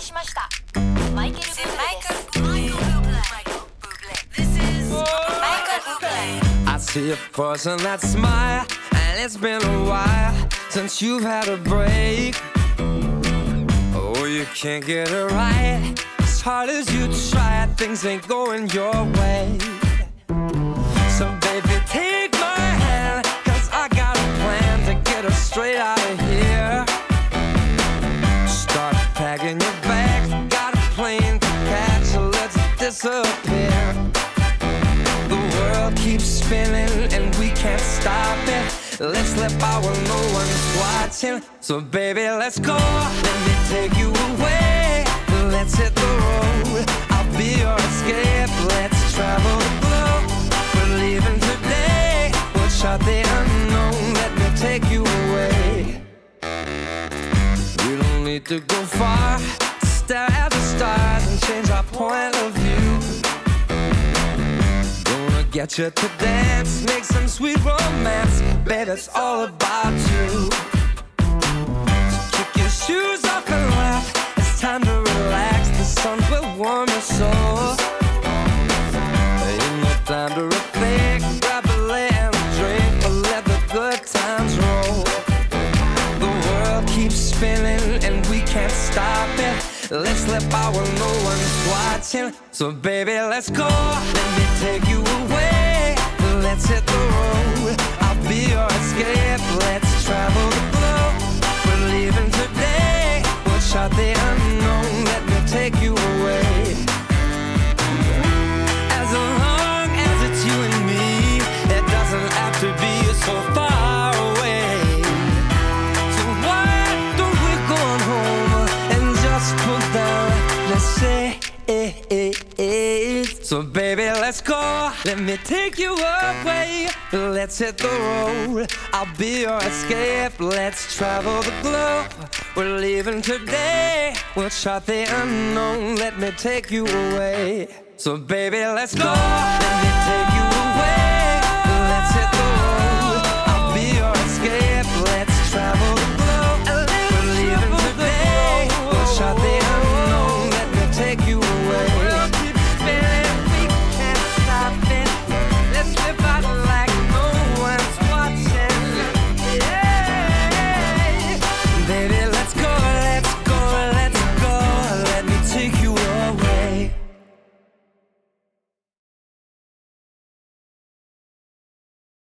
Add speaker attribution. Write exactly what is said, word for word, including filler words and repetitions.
Speaker 1: しました。マイケル・ブーブレです。This is Michael Bublé.
Speaker 2: I see a person that smile, and it's been a while since you've had a break. Oh, you can't get it right. As hard as you try, things ain't going your way. So baby, take my hand, cause I got a plan to get us straight out of here. Start packing your bags, got a plane to catch, so let's disappear. The world keeps spinning and we can't stop it. Let's slip out when no one's watching. So baby, let's go, let me take you away. Let's hit the road, I'll be your escape. Let's travel the globe, we're leaving today. We'll chart the unknown, let me take you away. We don't need to go far, stare at the stars and change our point of view. Gonna get you to dance, make some sweet romance. Baby, it's all about you. So kick your shoes off and laugh, it's time to relax. The sun will warm your soul. Ain't no time to rethink, grab a lay and a drink, but let the good times roll. The world keeps spinning and we can't stop it. Let's slip out when no one's watching. So baby, let's go, let me take you away. Let's hit the road, I'll be your escape. Let's travel the globe, we're leaving today. We'll chart the unknown, let me take you away. As long as it's you and me, it doesn't have to be so far away. So why don't we go on home and just put down, let's say eh, eh, eh. So baby, let's go, let me take you away. Let's hit the road, I'll be your escape. Let's travel the globe, we're leaving today. We'll chart the unknown, let me take you away. So baby, let's go, let me take